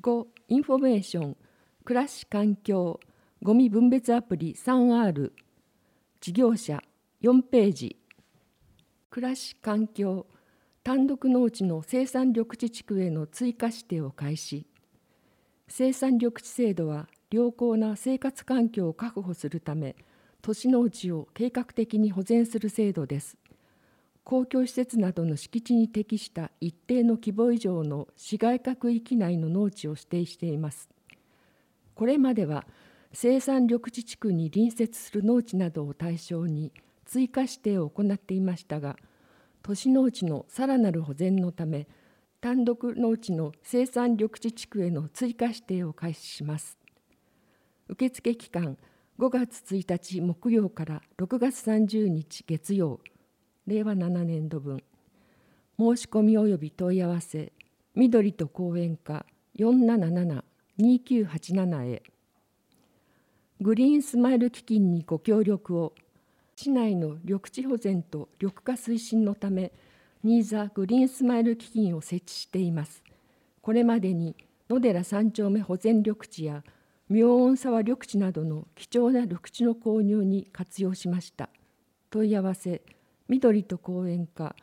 5、インフォメーション、暮らし環境、ゴミ分別アプリ 3R、事業者4ページ。暮らし環境、単独農地の生産緑地地区への追加指定を開始。生産緑地制度は良好な生活環境を確保するため、都市農地を計画的に保全する制度です。公共施設などの敷地に適した一定の規模以上の市街化区域内の農地を指定しています。これまでは生産緑地地区に隣接する農地などを対象に追加指定を行っていましたが、都市農地のさらなる保全のため、単独農地の生産緑地地区への追加指定を開始します。受付期間5月1日木曜から6月30日月曜、令和7年度分。申し込み及び問い合わせ、緑と公園課 477-2987 へ。グリーンスマイル基金にご協力を。市内の緑地保全と緑化推進のため、新座グリーンスマイル基金を設置しています。これまでに野寺三丁目保全緑地や妙音沢緑地などの貴重な緑地の購入に活用しました。問い合わせ、緑と公園課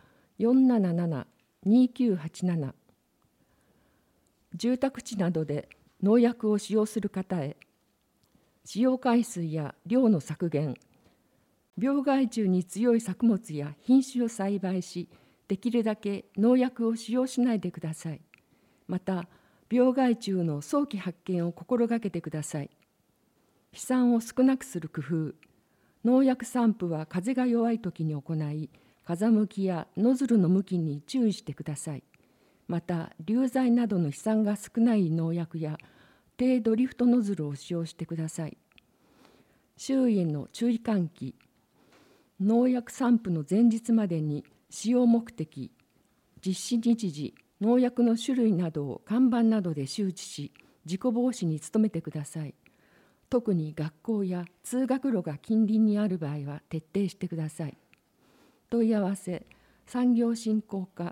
477-2987。住宅地などで農薬を使用する方へ。使用回数や量の削減、病害虫に強い作物や品種を栽培し、できるだけ農薬を使用しないでください。また、病害虫の早期発見を心がけてください。飛散を少なくする工夫、農薬散布は風が弱い時に行い、風向きやノズルの向きに注意してください。また、流剤などの飛散が少ない農薬や低ドリフトノズルを使用してください。周囲への注意喚起、農薬散布の前日までに使用目的、実施日時、農薬の種類などを看板などで周知し、事故防止に努めてください。特に学校や通学路が近隣にある場合は徹底してください。問い合わせ、産業振興課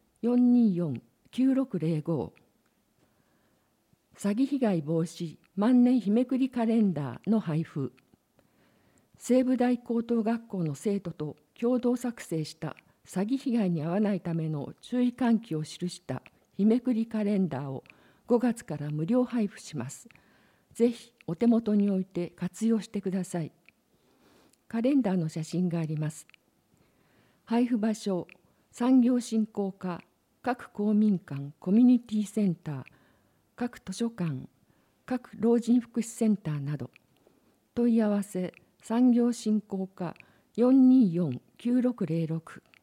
424-9605。詐欺被害防止万年日めくりカレンダーの配布。西武大高等学校の生徒と共同作成した詐欺被害に遭わないための注意喚起を記した日めくりカレンダーを5月から無料配布します。ぜひお手元に置いて活用してください。カレンダーの写真があります。配布場所、産業振興課、各公民館、コミュニティセンター、各図書館、各老人福祉センターなど。問い合わせ、産業振興課 424-9606。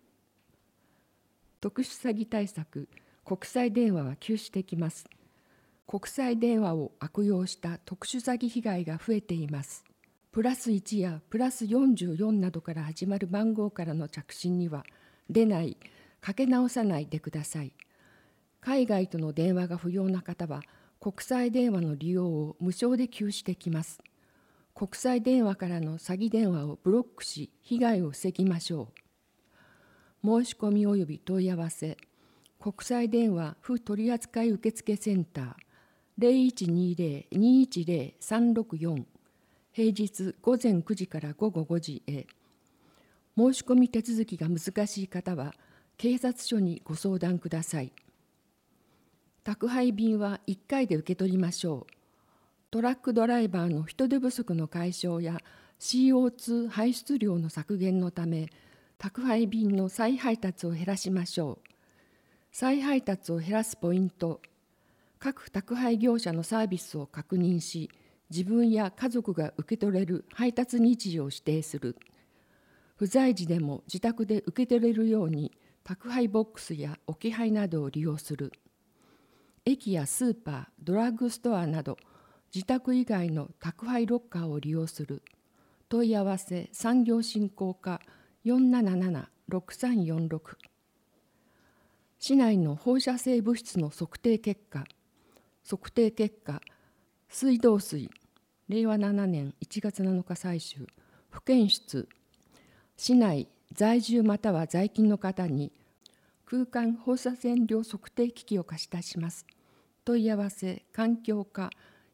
特殊詐欺対策、国際電話は休止できます。国際電話を悪用した特殊詐欺被害が増えています。+1や+44などから始まる番号からの着信には出ない、かけ直さないでください。海外との電話が不要な方は国際電話の利用を無償で休止できます。国際電話からの詐欺電話をブロックし、被害を防ぎましょう。申し込み及び問い合わせ、国際電話不取扱受付センター 0120-210-364、平日午前9時から午後5時へ。申し込み手続きが難しい方は、警察署にご相談ください。宅配便は1回で受け取りましょう。トラックドライバーの人手不足の解消や CO2 排出量の削減のため、宅配便の再配達を減らしましょう。再配達を減らすポイント、各宅配業者のサービスを確認し、自分や家族が受け取れる配達日時を指定する。不在時でも自宅で受け取れるように宅配ボックスや置き配などを利用する。駅やスーパー、ドラッグストアなど自宅以外の宅配ロッカーを利用する。問い合わせ、産業振興課 477-6346。市内の放射性物質の測定結果、水道水、令和7年1月7日採取、不検出、市内在住または在勤の方に空間放射線量測定機器を貸し出します。 問い合わせ環境課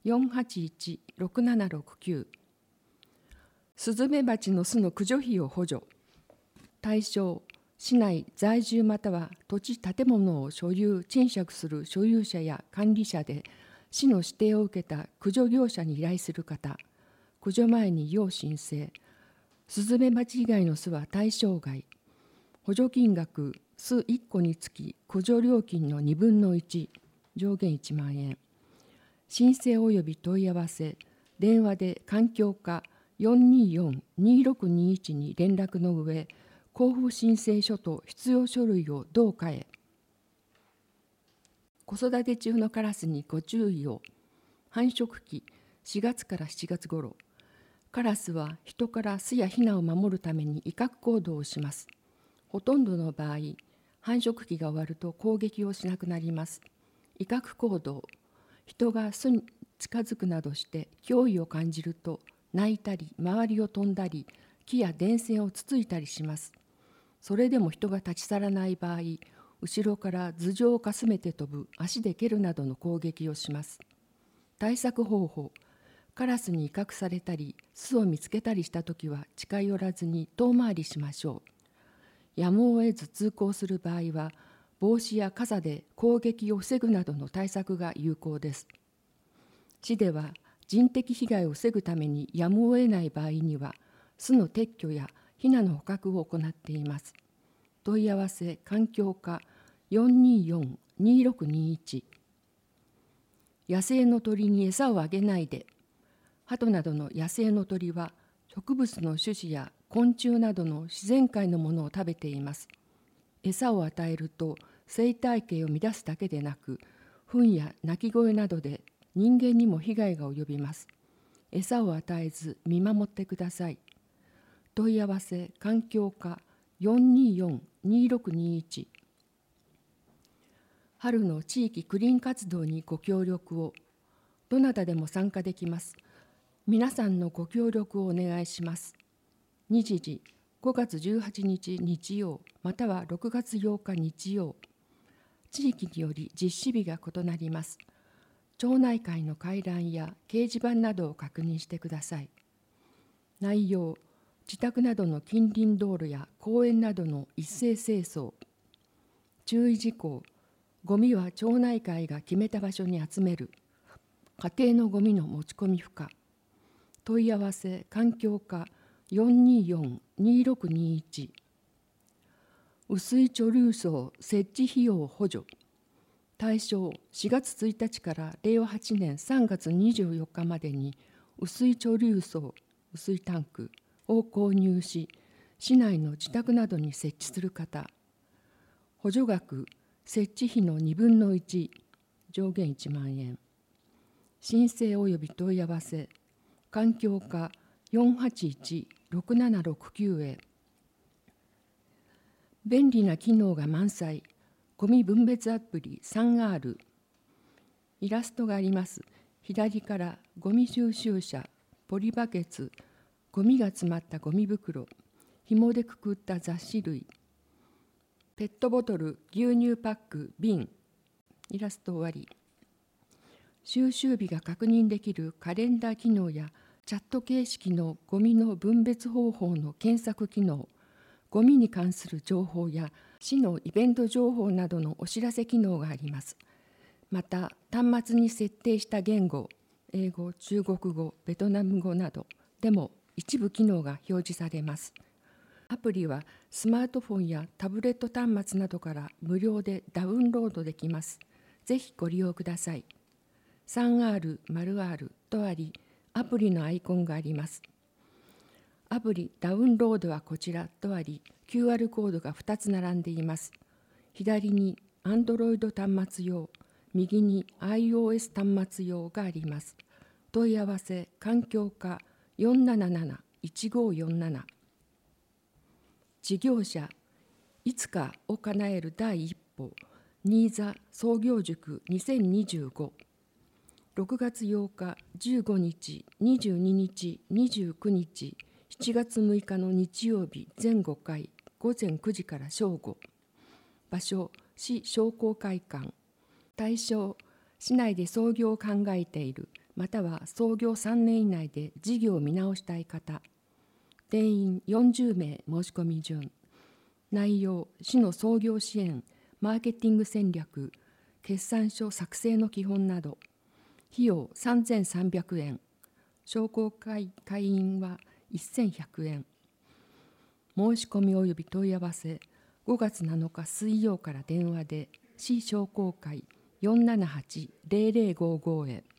481-6769。スズメバチの巣の駆除費を補助。対象、市内在住または土地建物を所有・賃借する所有者や管理者で、市の指定を受けた駆除業者に依頼する方。駆除前に要申請。スズメバチ以外の巣は対象外。補助金額、巣1個につき駆除料金の2分の1、上限1万円。申請及び問い合わせ、電話で環境課 424-2621 に連絡の上、交付申請書と必要書類を同課へ。子育て中のカラスにご注意を。繁殖期4月から7月頃、カラスは人から巣やヒナを守るために威嚇行動をします。ほとんどの場合、繁殖期が終わると攻撃をしなくなります。威嚇行動、人が巣に近づくなどして脅威を感じると鳴いたり周りを飛んだり木や電線をつついたりします。それでも人が立ち去らない場合、後ろから頭上をかすめて飛ぶ、足で蹴るなどの攻撃をします。対策方法、カラスに威嚇されたり巣を見つけたりしたときは近寄らずに遠回りしましょう。やむを得ず通行する場合は、帽子や傘で攻撃を防ぐなどの対策が有効です。市では人的被害を防ぐためにやむを得ない場合には、巣の撤去やヒナの捕獲を行っています。問い合わせ環境課 424-2621。野生の鳥に餌をあげないで。鳩などの野生の鳥は植物の種子や昆虫などの自然界のものを食べています。餌を与えると生態系を乱すだけでなく、糞や鳴き声などで人間にも被害が及びます。餌を与えず見守ってください。問い合わせ環境課 424-2621。春の地域クリーン活動にご協力を。どなたでも参加できます。皆さんのご協力をお願いします。日時5月18日日曜または6月8日日曜。地域により実施日が異なります。町内会の回覧や掲示板などを確認してください。内容、自宅などの近隣道路や公園などの一斉清掃。注意事項、ゴミは町内会が決めた場所に集める。家庭のゴミの持ち込み不可。問い合わせ環境課 424-2621。雨水貯留槽設置費用補助。対象4月1日から令和8年3月24日までに雨水貯留槽、雨水タンクを購入し、市内の自宅などに設置する方。補助額、設置費の2分の1、上限1万円。申請及び問い合わせ、環境課 481-6769 へ。便利な機能が満載、ゴミ分別アプリ 3R。イラストがあります。左からゴミ収集車、ポリバケツ、ゴミが詰まったゴミ袋、紐でくくった雑誌類、ペットボトル、牛乳パック、瓶。イラスト終わり。収集日が確認できるカレンダー機能やチャット形式のゴミの分別方法の検索機能、ゴミに関する情報や市のイベント情報などのお知らせ機能があります。また、端末に設定した言語、英語、中国語、ベトナム語などでも一部機能が表示されます。アプリはスマートフォンやタブレット端末などから無料でダウンロードできます。ぜひご利用ください。3R○R とあり、アプリのアイコンがあります。アプリダウンロードはこちらとあり、QR コードが2つ並んでいます。左に Android 端末用、右に iOS 端末用があります。問い合わせ環境課 477-1547。事業者、いつかを叶える第一歩、新座創業塾2025。6月8日、15日、22日、29日、7月6日の日曜日全5回、午前9時から正午。場所、市商工会館。対象、 市内で創業を考えている、または創業3年以内で事業を見直したい方、定員40名申し込み順。内容、市の創業支援、マーケティング戦略、決算書作成の基本など。費用3300円。商工会会員は1100円。申し込み及び問い合わせ、5月7日水曜から電話で、市商工会478-0055へ。